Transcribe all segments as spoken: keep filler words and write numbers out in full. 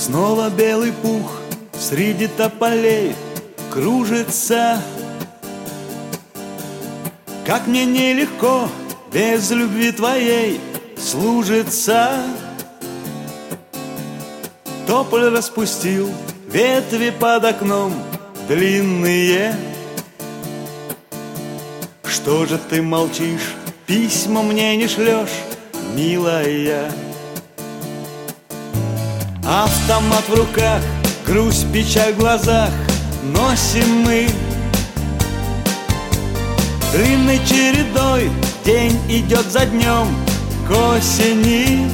Снова белый пух среди тополей кружится. Как мне нелегко без любви твоей служится. Тополь распустил ветви под окном длинные. Что же ты молчишь, письма мне не шлешь, милая? Автомат в руках, грусть, печаль в глазах носим мы. Длинной чередой день идет за днем к осени.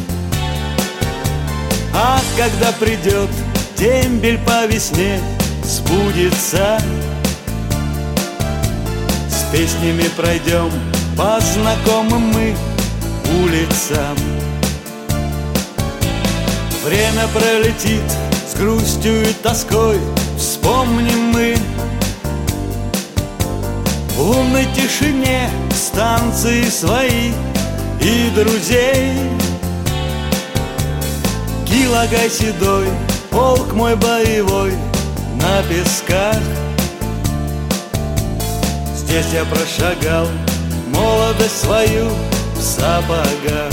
А когда придет дембель по весне, сбудется. С песнями пройдем по знакомым мы улицам. Время пролетит с грустью и тоской, вспомним мы. В лунной тишине станции свои и друзей. Килагай седой, полк мой боевой на песках. Здесь я прошагал молодость свою в сапогах.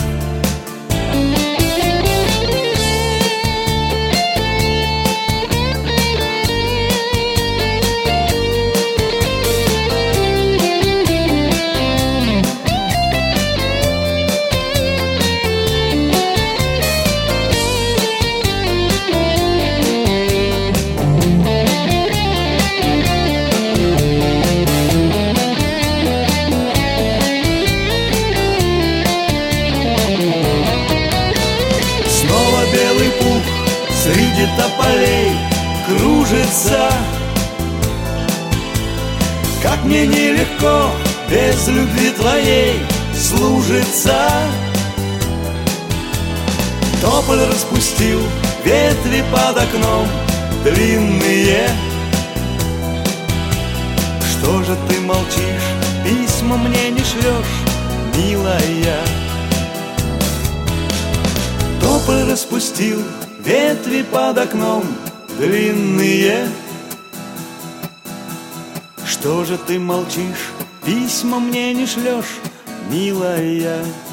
Среди тополей кружится. Как мне нелегко без любви твоей служится. Тополь распустил ветви под окном длинные. Что же ты молчишь, письма мне не шлешь, милая? Тополь распустил ветви под окном длинные. Что же ты молчишь, письма мне не шлешь, милая?